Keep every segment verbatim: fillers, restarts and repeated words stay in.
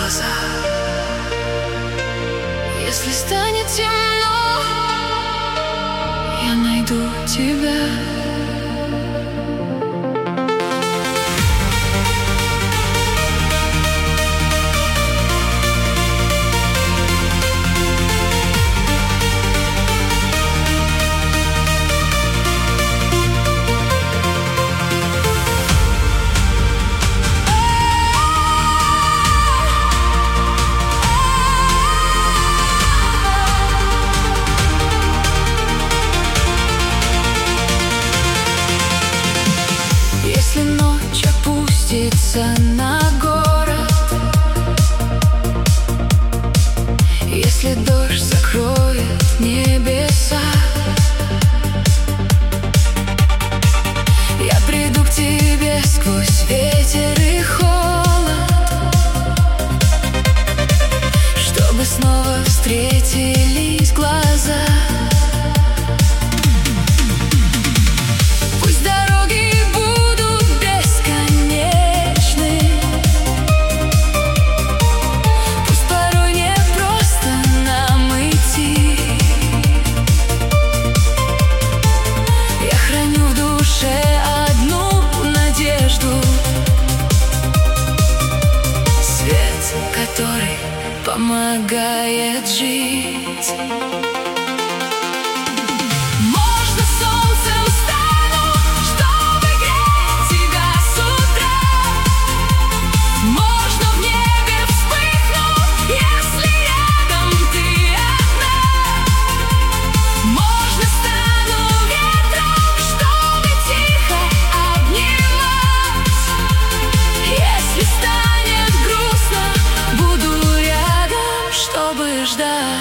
глаза. Если станет темно, я найду тебя. Если ночь опустится на город, если дождь закроет небеса, я приду к тебе сквозь ветер и холод, чтобы снова встретились глаза. Который помогает жить. Можно солнцем стану, чтобы греть тебя с утра. Можно в небе вспыхну, если рядом ты одна. Можно стану ветром, чтобы тихо обнимать. Если станет грустно, буду рядом, чтобы ждать.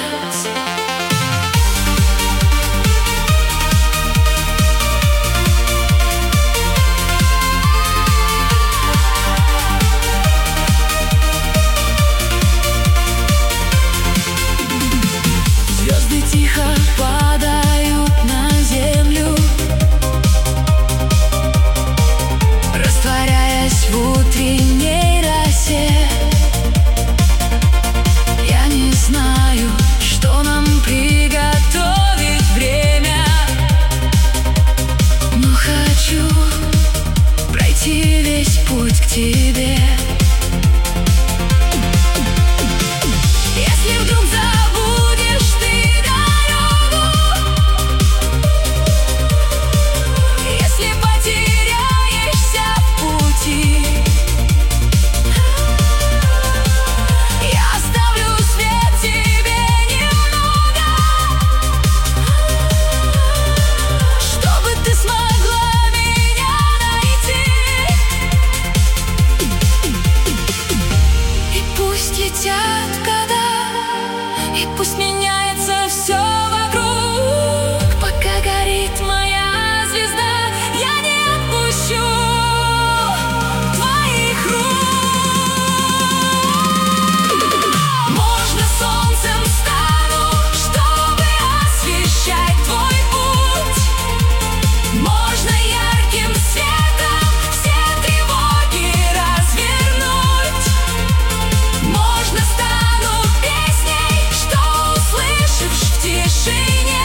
Звезды тихо падают на землю, растворяясь в утренней росе. Я не знаю, что нам приготовит время, но хочу пройти весь путь к тебе. Если вдруг забудешь ты дорогу, если потеряешься в пути, я оставлю свет тебе немного, чтобы ты смогла меня найти. И пусть летят года, и пусть меняется все вокруг, пока горит моя звезда, я не отпущу твоих рук. Можно солнцем стану, чтобы освещать твой путь. Можно ярким светом все тревоги развернуть. Можно стану песней, что услышишь в тишине.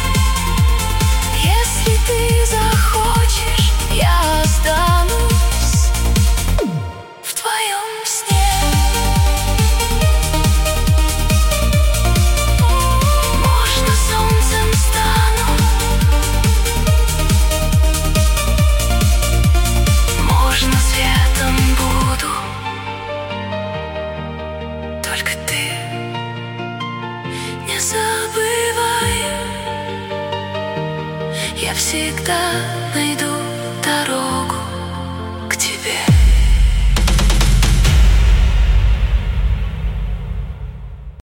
Если ты захочешь, я останусь в твоем сне. Можно солнцем стану, можно светом буду, только ты не забывай, я всегда найду дорогу к тебе.